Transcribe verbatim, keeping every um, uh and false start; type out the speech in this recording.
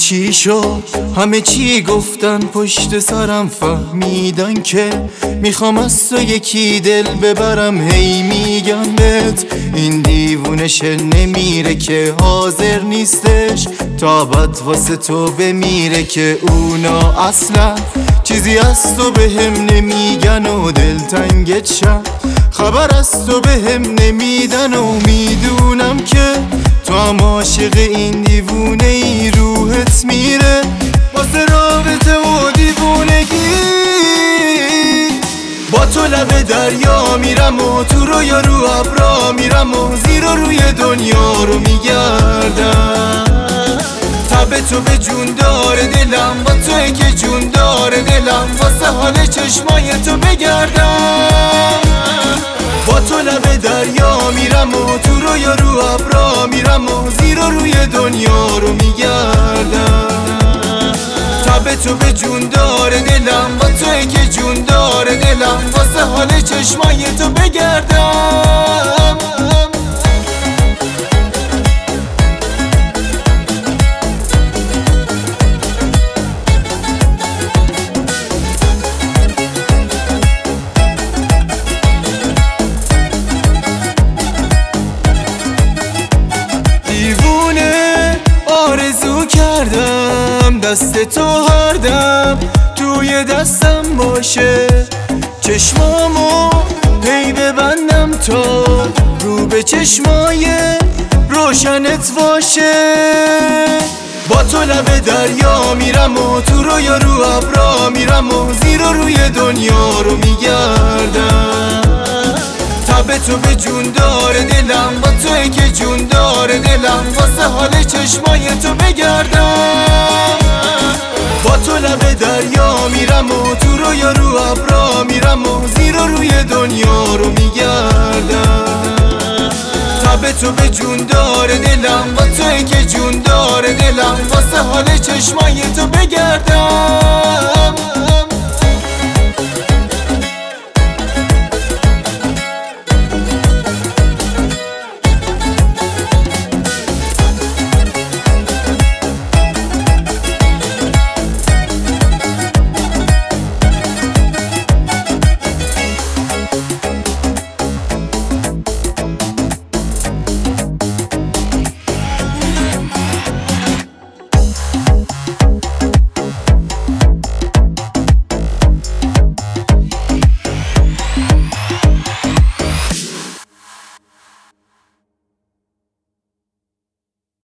چی شد؟ همه چی گفتن پشت سرم، فهمیدن که میخوام از تو یکی دل ببرم. هی میگم بهت این دیوونش نمیره که حاضر نیستش تا بد واسه تو بمیره، که اونا اصلا چیزی از تو به هم نمیگن و دلتنگت شد خبر از تو به هم نمیدن. و میدونم که تو هم عاشق این دیوونه ای، روحت میره واسه رابطه و دیوونگی. با تو لب دریا میرم و تو رو یا رو ابرا میرم و زیر و روی دنیا رو میگردم. تب تو به جون داره دلم، با توی که جون داره دلم، واسه حال چشمای تو بگردم. با تو لب دریا میرم و تو رو یا رو ابرا میرم و زیر و روی دنیا رو میگردم. تب تو به جون داره دلم، با توی که جون داره دلم، واسه حال چشمای تو بگردم. آرزو کردم دست تو هر دم توی دستم باشه، چشمامو هی ببندم تا رو به چشمای روشنت باشه. با تو لب دریا میرم و تو رو یا رو ابرا میرم و زیر و روی دنیا رو میگردم. تب تو به جون داره دلم، با توی که جون داره دلم، واسه حال چشمای تو بگردم. با تو لب دریا میرم و تو رو یا رو ابرا میرم و زیر و روی دنیا رو میگردم. تب تو به جون داره دلم، با توی که جون داره دلم، واسه حال چشمای تو بگردم.